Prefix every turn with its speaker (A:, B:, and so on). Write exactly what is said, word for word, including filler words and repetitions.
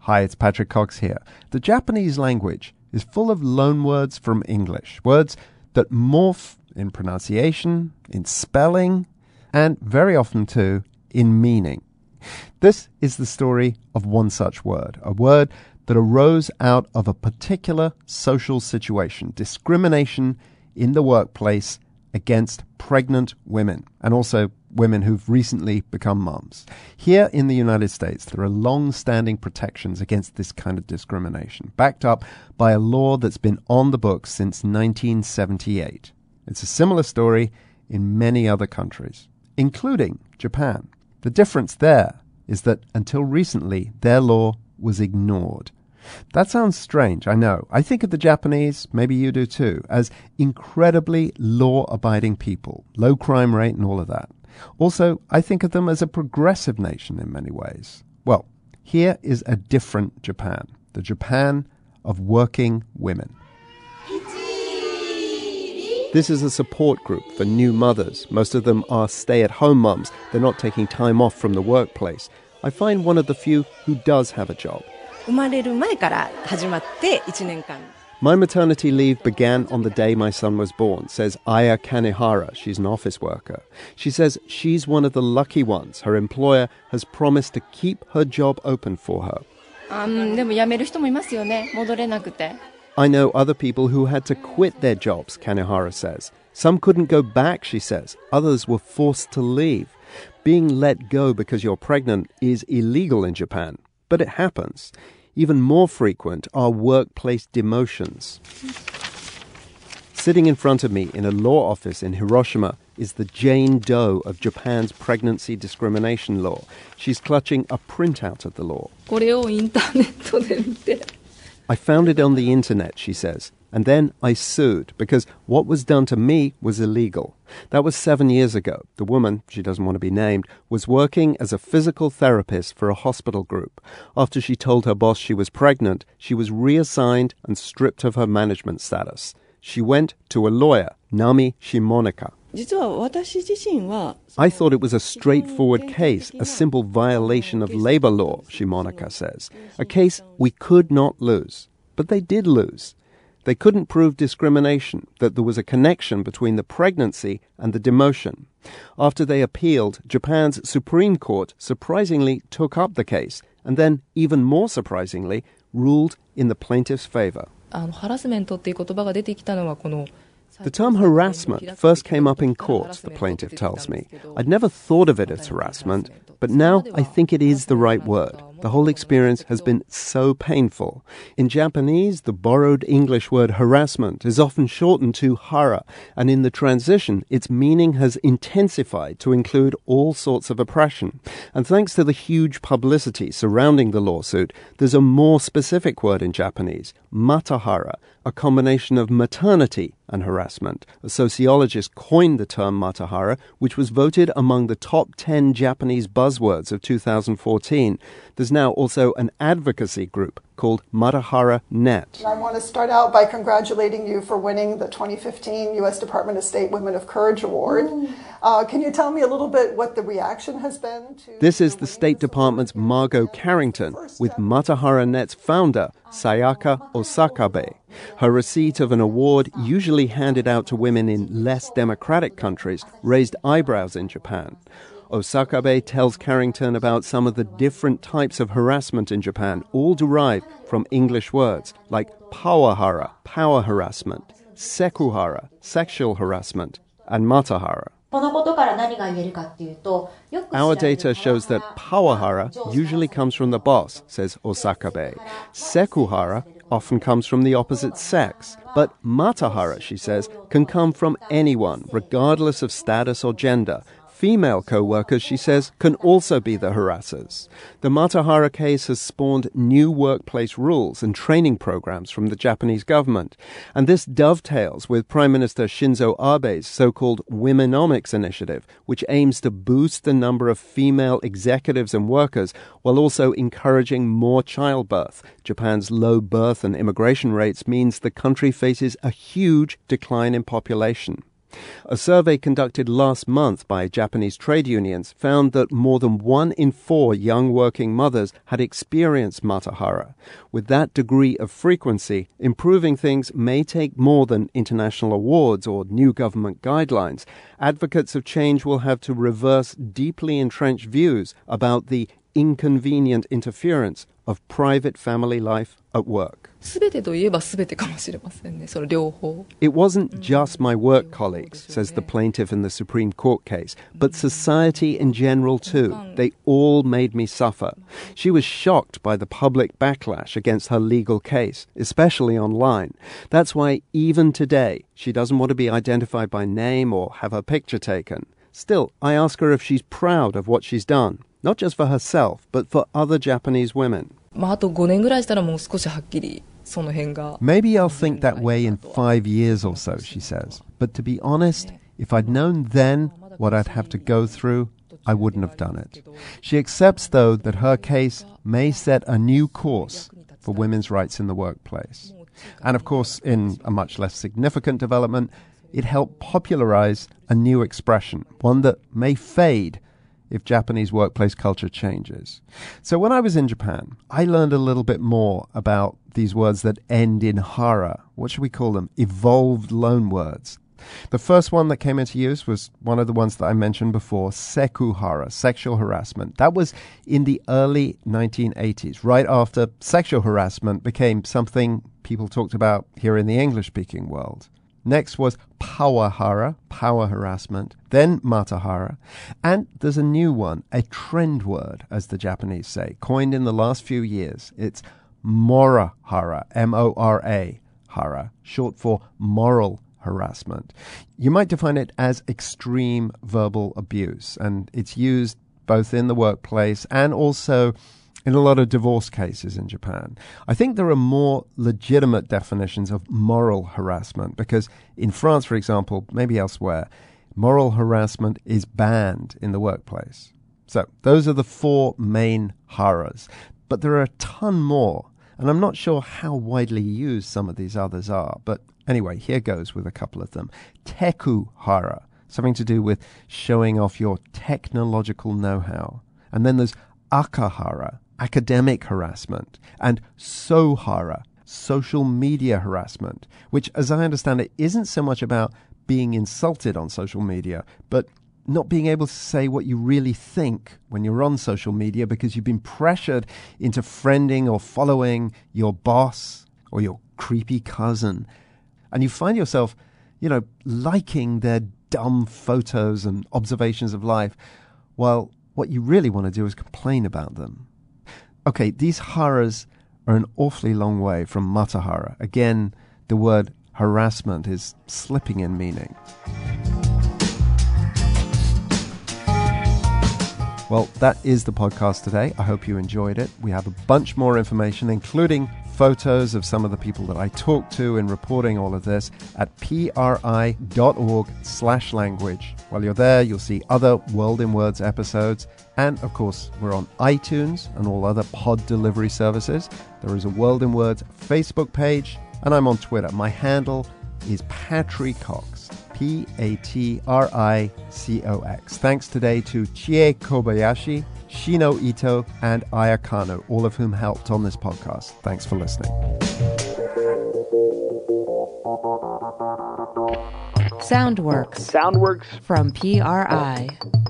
A: Hi, it's Patrick Cox here. The Japanese language is full of loanwords from English, words that morph in pronunciation, in spelling, and very often too, in meaning. This is the story of one such word, a word that arose out of a particular social situation, discrimination in the workplace against pregnant women, and also women who've recently become mums. Here in the United States, there are long-standing protections against this kind of discrimination, backed up by a law that's been on the books since nineteen seventy-eight. It's a similar story in many other countries, including Japan. The difference there is that until recently, their law was ignored. That sounds strange, I know. I think of the Japanese, maybe you do too, as incredibly law-abiding people, low crime rate and all of that. Also, I think of them as a progressive nation in many ways. Well, here is a different Japan, the Japan of working women. This is a support group for new mothers. Most of them are stay-at-home mums. They're not taking time off from the workplace. I find one of the few who does have a job. My maternity leave began on the day my son was born, says Aya Kanehara. She's an office worker. She says she's one of the lucky ones. Her employer has promised to keep her job open for her. I know other people who had to quit their jobs, Kanehara says. Some couldn't go back, she says. Others were forced to leave. Being let go because you're pregnant is illegal in Japan, but it happens. Even more frequent are workplace demotions. Sitting in front of me in a law office in Hiroshima is the Jane Doe of Japan's pregnancy discrimination law. She's clutching a printout of the law. I found it on the internet, she says, and then I sued because what was done to me was illegal. That was seven years ago. The woman, she doesn't want to be named, was working as a physical therapist for a hospital group. After she told her boss she was pregnant, she was reassigned and stripped of her management status. She went to a lawyer, Nami Shimonika. I thought it was a straightforward case, a simple violation of labor law, Shimonika says. A case we could not lose. But they did lose. They couldn't prove discrimination, that there was a connection between the pregnancy and the demotion. After they appealed, Japan's Supreme Court surprisingly took up the case and then, even more surprisingly, ruled in the plaintiff's favor. The term harassment first came up in court, the plaintiff tells me. I'd never thought of it as harassment, but now I think it is the right word. The whole experience has been so painful. In Japanese, the borrowed English word harassment is often shortened to hara, and in the transition, its meaning has intensified to include all sorts of oppression. And thanks to the huge publicity surrounding the lawsuit, there's a more specific word in Japanese, matahara, a combination of maternity and harassment. A sociologist coined the term matahara, which was voted among the top ten Japanese buzzwords of two thousand fourteen. There's now also an advocacy group called Matahara Net.
B: I want to start out by congratulating you for winning the twenty fifteen U S Department of State Women of Courage Award. Uh, can you tell me a little bit what the reaction has been to...
A: This is the State Department's Margot Carrington with Matahara Net's founder, Sayaka Osakabe. Her receipt of an award usually handed out to women in less democratic countries raised eyebrows in Japan. Osakabe tells Carrington about some of the different types of harassment in Japan, all derived from English words like pawahara, power harassment, sekuhara, sexual harassment, and matahara. Our data shows that pawahara usually comes from the boss, says Osakabe. Sekuhara often comes from the opposite sex. But matahara, she says, can come from anyone, regardless of status or gender. Female co-workers, she says, can also be the harassers. The Matahara case has spawned new workplace rules and training programs from the Japanese government. And this dovetails with Prime Minister Shinzo Abe's so-called Womenomics initiative, which aims to boost the number of female executives and workers while also encouraging more childbirth. Japan's low birth and immigration rates means the country faces a huge decline in population. A survey conducted last month by Japanese trade unions found that more than one in four young working mothers had experienced matahara. With that degree of frequency, improving things may take more than international awards or new government guidelines. Advocates of change will have to reverse deeply entrenched views about the inconvenient interference of private family life at work.
C: It
A: wasn't just my work colleagues, says the plaintiff in the Supreme Court case, but society in general too. They all made me suffer. She was shocked by the public backlash against her legal case, especially online. That's why even today she doesn't want to be identified by name or have her picture taken. Still, I ask her if she's proud of what she's done, not just for herself, but for other Japanese women. Maybe I'll think that way in five years or so, she says. But to be honest, if I'd known then what I'd have to go through, I wouldn't have done it. She accepts, though, that her case may set a new course for women's rights in the workplace. And of course, in a much less significant development, it helped popularize a new expression, one that may fade if Japanese workplace culture changes. So when I was in Japan, I learned a little bit more about these words that end in hara. What should we call them? Evolved loanwords. The first one that came into use was one of the ones that I mentioned before, sekuhara, sexual harassment. That was in the early nineteen eighties, right after sexual harassment became something people talked about here in the English-speaking world. Next was pawahara, power harassment, then matahara, and there's a new one, a trend word, as the Japanese say, coined in the last few years. It's morahara, M O R A, hara, short for moral harassment. You might define it as extreme verbal abuse, and it's used both in the workplace and also in a lot of divorce cases in Japan. I think there are more legitimate definitions of moral harassment because in France, for example, maybe elsewhere, moral harassment is banned in the workplace. So those are the four main haras. But there are a ton more, and I'm not sure how widely used some of these others are. But anyway, here goes with a couple of them. Teku hara, something to do with showing off your technological know-how. And then there's akahara, academic harassment, and sohara, social media harassment, which, as I understand it, isn't so much about being insulted on social media, but not being able to say what you really think when you're on social media because you've been pressured into friending or following your boss or your creepy cousin. And you find yourself, you know, liking their dumb photos and observations of life, while what you really want to do is complain about them. Okay, these haras are an awfully long way from matahara. Again, the word harassment is slipping in meaning. Well, that is the podcast today. I hope you enjoyed it. We have a bunch more information, including photos of some of the people that I talked to in reporting all of this at pri.org slash language. While you're there, you'll see other World in Words episodes. And, of course, we're on iTunes and all other pod delivery services. There is a World in Words Facebook page, and I'm on Twitter. My handle is Patricox, P A T R I C O X. Thanks today to Chie Kobayashi, Shino Ito, and Aya Kano, all of whom helped on this podcast. Thanks for listening.
D: Soundworks.
A: Soundworks.
D: From P R I.